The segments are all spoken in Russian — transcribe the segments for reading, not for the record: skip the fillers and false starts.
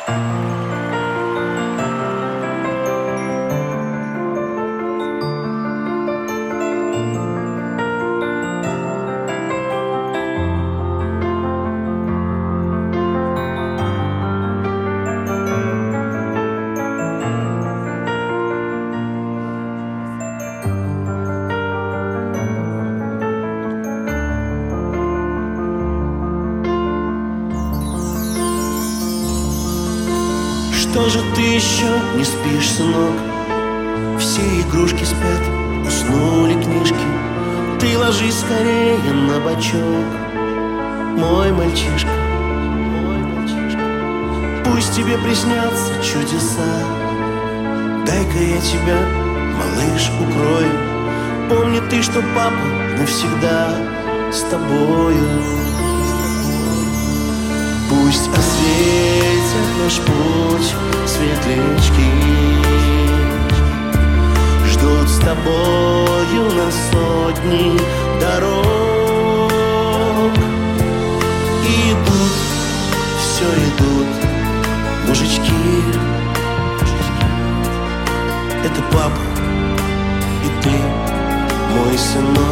Что же ты еще не спишь, сынок? Все игрушки спят, уснули книжки. Ты ложись скорее на бочок, мой мальчишка, мой мальчишка. Пусть тебе приснятся чудеса. Дай-ка я тебя, малыш, укрою. Помни ты, что папа навсегда с тобою. Пусть осветят наш путь светлячки, ждут с тобою на сотни дорог. И идут, все идут мужички. Это папа и ты, мой сынок.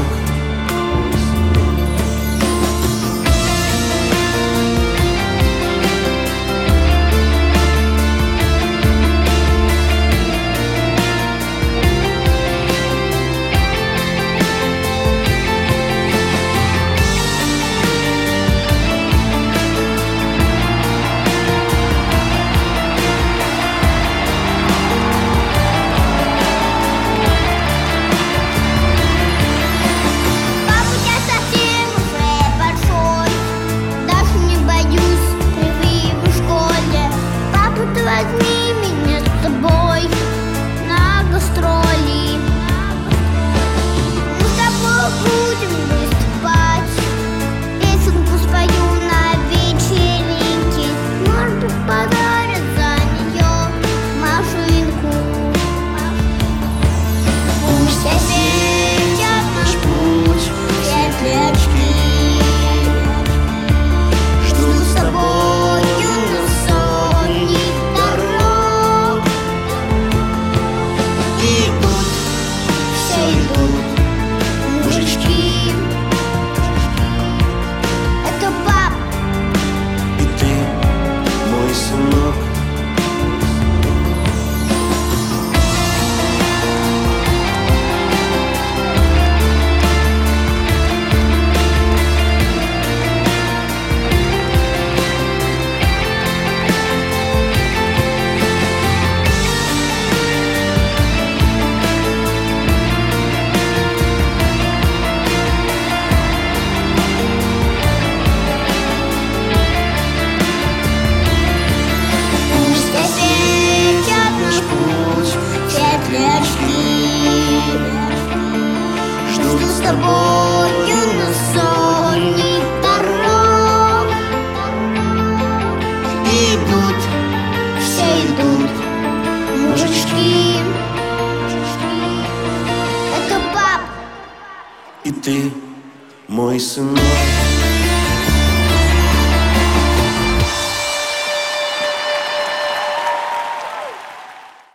Возьми меня с тобой на гастроли. Мы с тобой будем выступать, песенку спою на вечеринке. Может быть, подарят за нее машинку. Пусть осветят наш путь светлячки, ждут с тобою на сотни. Мужички, это пап и ты, мой сынок. Жду с тобою на сотни дорог. Идут, все идут мужички. Это пап И ты, мой сынок.